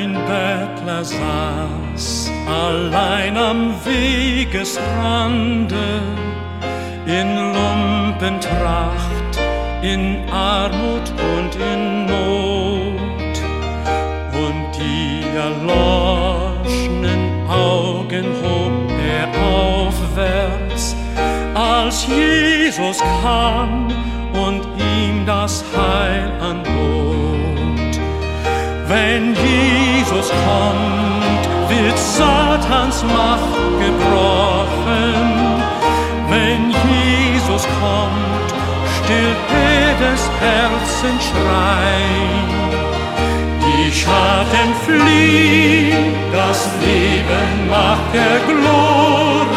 Ein Bettler saß allein am Wegesrande, in Lumpentracht, in Armut und in Not. Und die erloschenen Augen hob er aufwärts, als Jesus kam und ihm das Heil anbot. Wenn Jesus kommt, wird Satans Macht gebrochen. Wenn Jesus kommt, stillt jedes Herzenschrei. Die Schatten fliehen, das Leben macht er glorreich.